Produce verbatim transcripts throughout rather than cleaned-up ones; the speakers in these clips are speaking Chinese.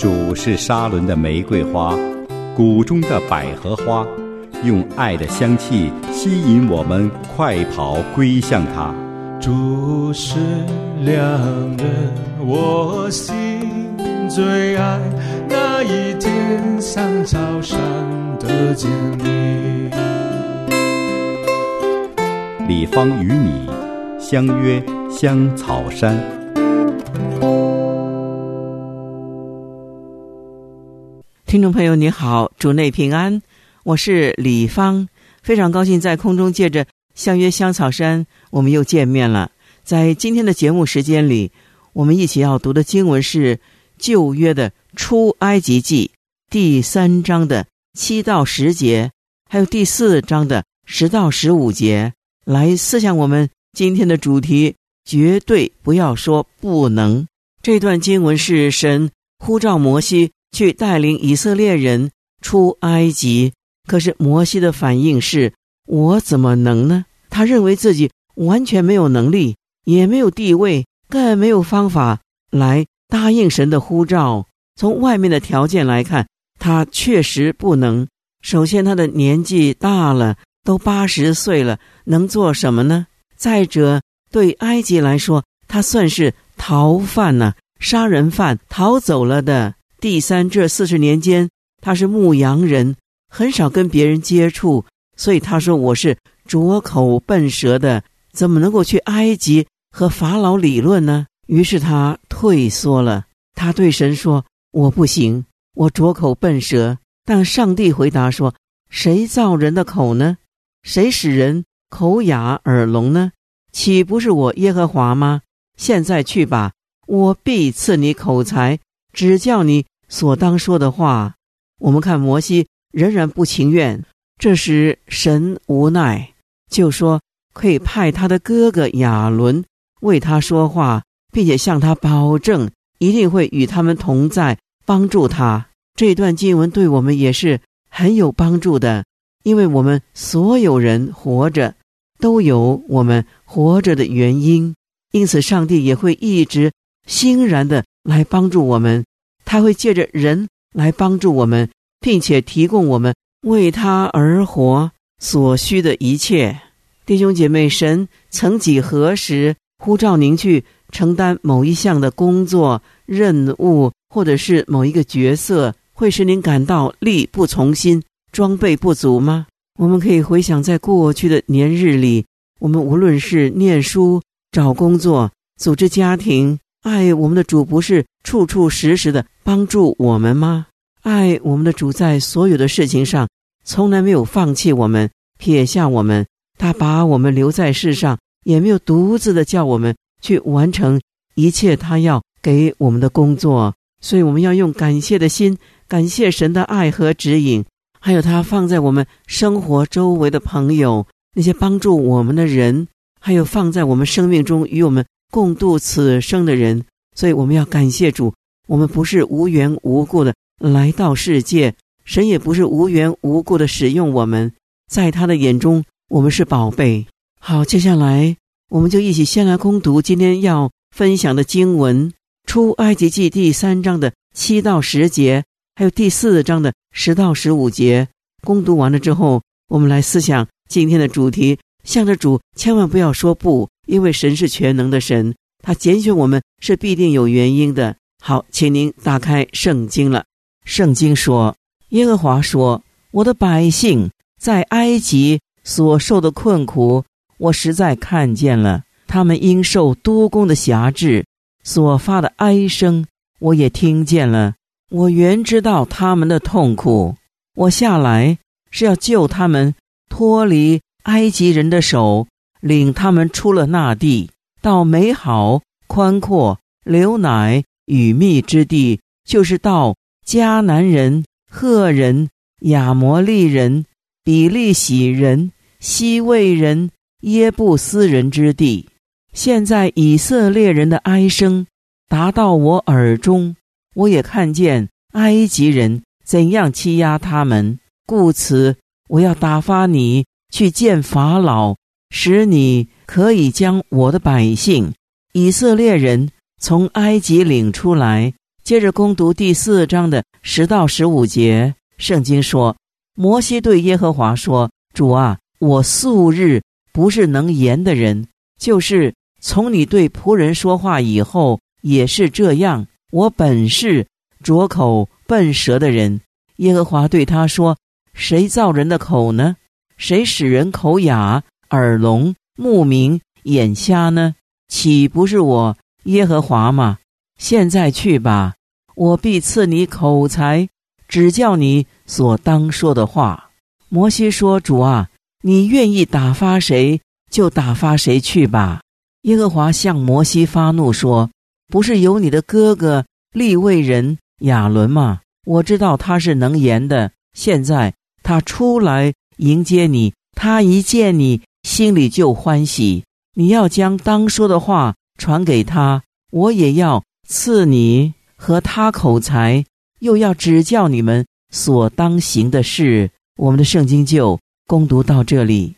主是沙伦的玫瑰花，谷中的百合花，用爱的香气吸引我们快跑归向他。 主是良人，我心最爱，那一天像草上的坚立。 李芳与你相约香草山。 听众朋友你好，主内平安，我是李芳，非常高兴在空中借着相约香草山我们又见面了。在今天的节目时间里，我们一起要读的经文是旧约的出埃及记第三章的七到十节，还有第四章的十到十五节，来思想我们今天的主题，绝对不要说不能。这段经文是神呼召摩西去带领以色列人出埃及，可是摩西的反应是，我怎么能呢？他认为自己完全没有能力，也没有地位，更没有方法来答应神的呼召。从外面的条件来看，他确实不能。首先他的年纪大了，都八十岁了，能做什么呢？再者，对埃及来说，他算是逃犯呢、啊，杀人犯，逃走了的。第三，这四十年间他是牧羊人，很少跟别人接触，所以他说我是拙口笨舌的，怎么能够去埃及和法老理论呢？于是他退缩了，他对神说，我不行，我拙口笨舌。但上帝回答说，谁造人的口呢？谁使人口哑耳聋呢？岂不是我耶和华吗？现在去吧，我必赐你口才，指教你所当说的话。我们看摩西仍然不情愿，这时神无奈，就说可以派他的哥哥亚伦为他说话，并且向他保证一定会与他们同在，帮助他。这段经文对我们也是很有帮助的，因为我们所有人活着都有我们活着的原因，因此上帝也会一直欣然的来帮助我们，他会借着人来帮助我们，并且提供我们为他而活所需的一切。弟兄姐妹，神曾几何时呼召您去承担某一项的工作任务，或者是某一个角色，会使您感到力不从心，装备不足吗？我们可以回想在过去的年日里，我们无论是念书、找工作、组织家庭，爱我们的主不是处处时时的帮助我们吗？爱我们的主在所有的事情上从来没有放弃我们，撇下我们，他把我们留在世上，也没有独自的叫我们去完成一切他要给我们的工作。所以我们要用感谢的心，感谢神的爱和指引，还有他放在我们生活周围的朋友，那些帮助我们的人，还有放在我们生命中与我们共度此生的人。所以我们要感谢主，我们不是无缘无故的来到世界，神也不是无缘无故的使用我们，在他的眼中我们是宝贝。好，接下来我们就一起先来攻读今天要分享的经文，出埃及记第三章的七到十节，还有第四章的十到十五节。攻读完了之后，我们来思想今天的主题，向着主千万不要说不，因为神是全能的神，他拣选我们是必定有原因的。好，请您打开圣经了。圣经说，耶和华说，我的百姓在埃及所受的困苦，我实在看见了，他们因受多工的辖制所发的哀声，我也听见了。我原知道他们的痛苦，我下来是要救他们脱离埃及人的手，领他们出了那地，到美好宽阔流奶与蜜之地，就是到迦南人、赫人、亚摩利人、比利洗人、西魏人、耶布斯人之地。现在以色列人的哀声达到我耳中，我也看见埃及人怎样欺压他们，故此我要打发你去见法老，使你可以将我的百姓以色列人从埃及领出来， 接着攻读第四章的十到十五节，圣经说，摩西对耶和华说，主啊，我素日不是能言的人，就是从你对仆人说话以后也是这样，我本是拙口笨舌的人。耶和华对他说，谁造人的口呢？谁使人口哑、耳聋、目明、眼瞎呢？岂不是我耶和华吗？现在去吧，我必赐你口才，指教你所当说的话。摩西说，主啊，你愿意打发谁就打发谁去吧。耶和华向摩西发怒说，不是有你的哥哥利未人亚伦吗？我知道他是能言的，现在他出来迎接你，他一见你心里就欢喜，你要将当说的话传给他，我也要赐你和他口才，又要指教你们所当行的事。我们的圣经就攻读到这里。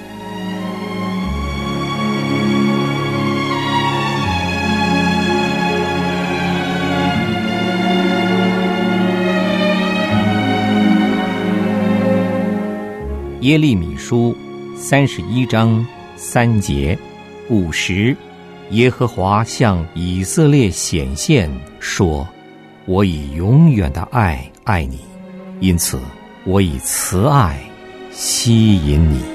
耶利米书三十一章三节，五十，耶和华向以色列显现说，我以永远的爱爱你，因此我以慈爱吸引你。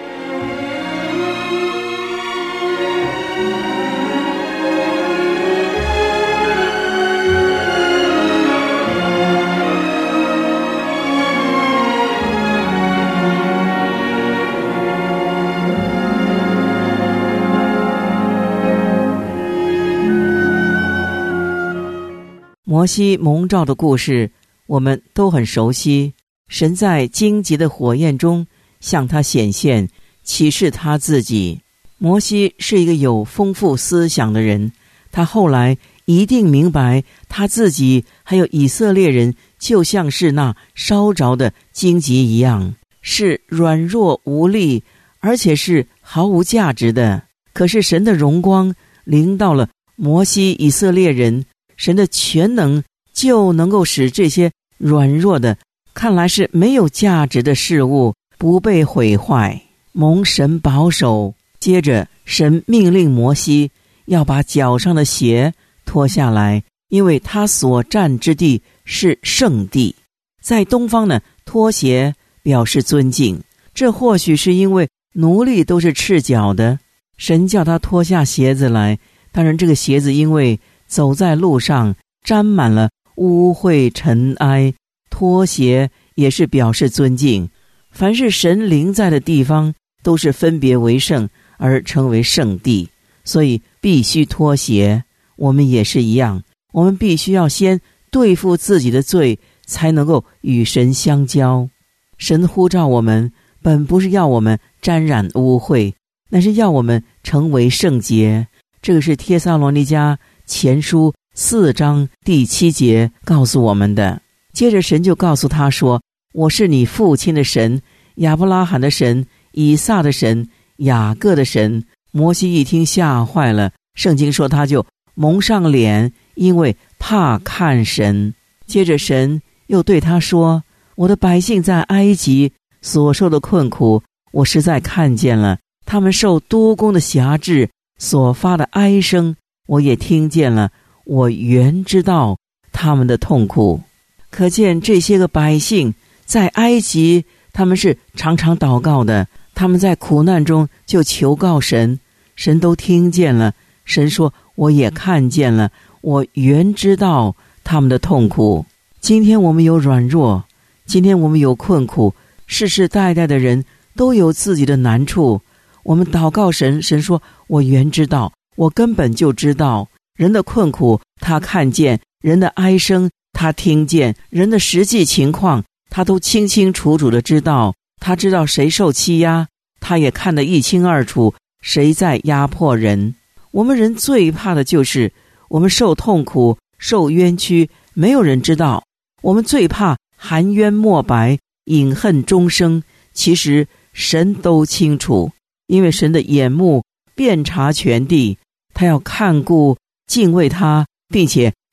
摩西蒙召的故事我们都很熟悉，神在荆棘的火焰中向他显现，启示他自己。摩西是一个有丰富思想的人，他后来一定明白他自己还有以色列人就像是那烧着的荆棘一样，是软弱无力，而且是毫无价值的。可是神的荣光临到了摩西以色列人，神的全能就能够使这些软弱的看来是没有价值的事物不被毁坏，蒙神保守。接着神命令摩西要把脚上的鞋脱下来，因为他所站之地是圣地。在东方呢，脱鞋表示尊敬，这或许是因为奴隶都是赤脚的，神叫他脱下鞋子来。当然这个鞋子因为走在路上沾满了污秽尘埃，脱鞋也是表示尊敬。凡是神临在的地方都是分别为圣而成为圣地，所以必须脱鞋。我们也是一样，我们必须要先对付自己的罪，才能够与神相交。神呼召我们本不是要我们沾染污秽，那是要我们成为圣洁。这个是帖撒罗尼迦前书四章第七节告诉我们的。接着神就告诉他说，我是你父亲的神，亚伯拉罕的神，以撒的神，雅各的神。摩西一听吓坏了，圣经说他就蒙上脸，因为怕看神。接着神又对他说，我的百姓在埃及所受的困苦我实在看见了，他们受督工的辖制所发的哀声我也听见了，我原知道他们的痛苦。可见这些个百姓在埃及，他们是常常祷告的，他们在苦难中就求告神，神都听见了。神说我也看见了，我原知道他们的痛苦。今天我们有软弱，今天我们有困苦，世世代代的人都有自己的难处。我们祷告神，神说我原知道，我根本就知道人的困苦他看见，人的哀声他听见，人的实际情况他都清清楚楚的知道。他知道谁受欺压，他也看得一清二楚，谁在压迫人。我们人最怕的就是我们受痛苦受冤屈，没有人知道。我们最怕含冤莫白，隐恨终生，其实神都清楚，因为神的眼目遍察全地，他要看顾敬畏他并且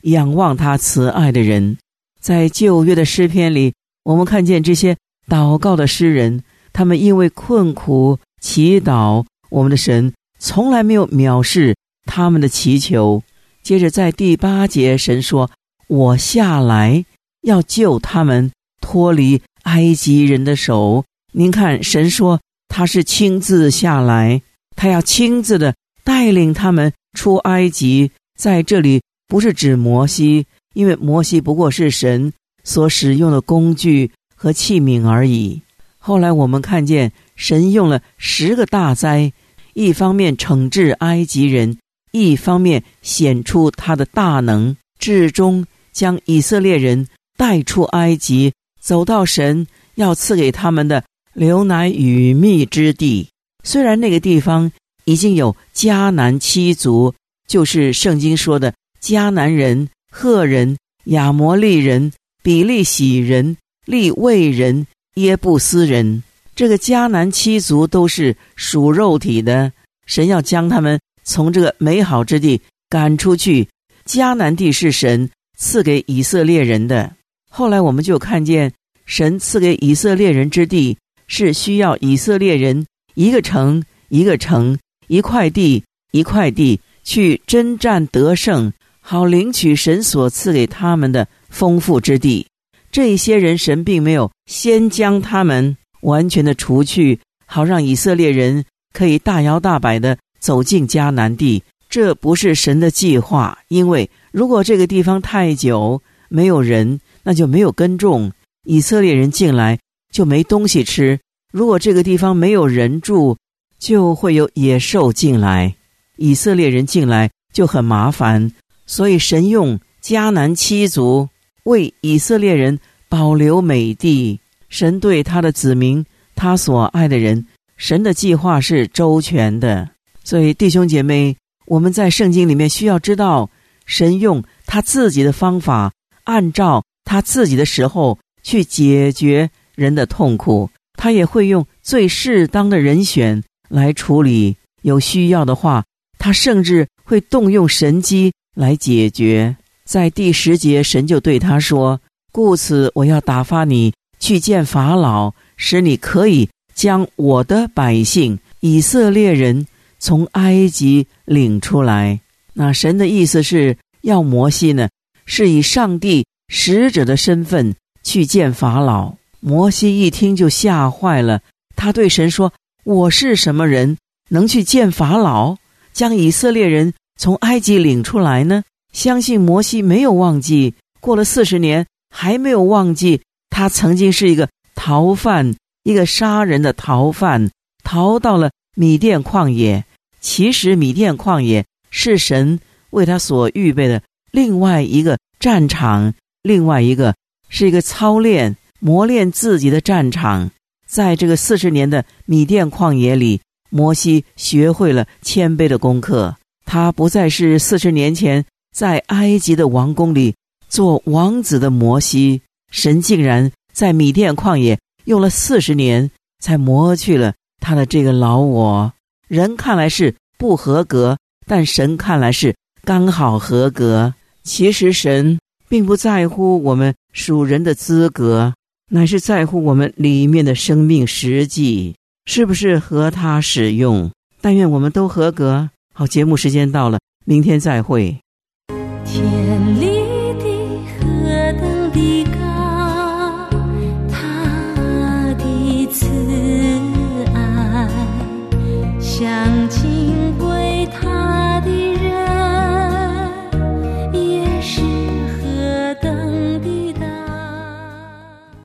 仰望他慈爱的人。在旧约的诗篇里，我们看见这些祷告的诗人，他们因为困苦祈祷，我们的神从来没有藐视他们的祈求。接着在第八节，神说，我下来要救他们脱离埃及人的手。您看，神说他是亲自下来，他要亲自的带领他们出埃及。在这里不是指摩西，因为摩西不过是神所使用的工具和器皿而已。后来我们看见神用了十个大灾，一方面惩治埃及人，一方面显出他的大能，至终将以色列人带出埃及，走到神要赐给他们的流奶与蜜之地。虽然那个地方已经有迦南七族，就是圣经说的迦南人、赫人、亚摩利人、比利洗人、利未人、耶布斯人。这个迦南七族都是属肉体的，神要将他们从这个美好之地赶出去。迦南地是神赐给以色列人的。后来我们就看见神赐给以色列人之地，是需要以色列人一个城一个城，一块地一块地去征战得胜，好领取神所赐给他们的丰富之地。这些人神并没有先将他们完全的除去，好让以色列人可以大摇大摆的走进迦南地。这不是神的计划，因为如果这个地方太久没有人，那就没有耕种，以色列人进来就没东西吃。如果这个地方没有人住，就会有野兽进来，以色列人进来就很麻烦。所以神用迦南七族为以色列人保留美地。神对他的子民，他所爱的人，神的计划是周全的。所以弟兄姐妹，我们在圣经里面需要知道，神用他自己的方法，按照他自己的时候去解决人的痛苦。他也会用最适当的人选来处理，有需要的话，他甚至会动用神机来解决。在第十节，神就对他说，故此我要打发你去见法老，使你可以将我的百姓以色列人从埃及领出来。那神的意思是要摩西呢，是以上帝使者的身份去见法老。摩西一听就吓坏了，他对神说，我是什么人，能去见法老，将以色列人从埃及领出来呢？相信摩西没有忘记，过了四十年还没有忘记，他曾经是一个逃犯，一个杀人的逃犯，逃到了米甸旷野。其实米甸旷野是神为他所预备的另外一个战场，另外一个是一个操练磨练自己的战场。在这个四十年的米甸旷野里，摩西学会了谦卑的功课。他不再是四十年前在埃及的王宫里做王子的摩西，神竟然在米甸旷野用了四十年才磨去了他的这个老我。人看来是不合格，但神看来是刚好合格。其实神并不在乎我们属人的资格，乃是在乎我们里面的生命实际是不是合他使用。但愿我们都合格。好，节目时间到了，明天再会。 天立地何等的高，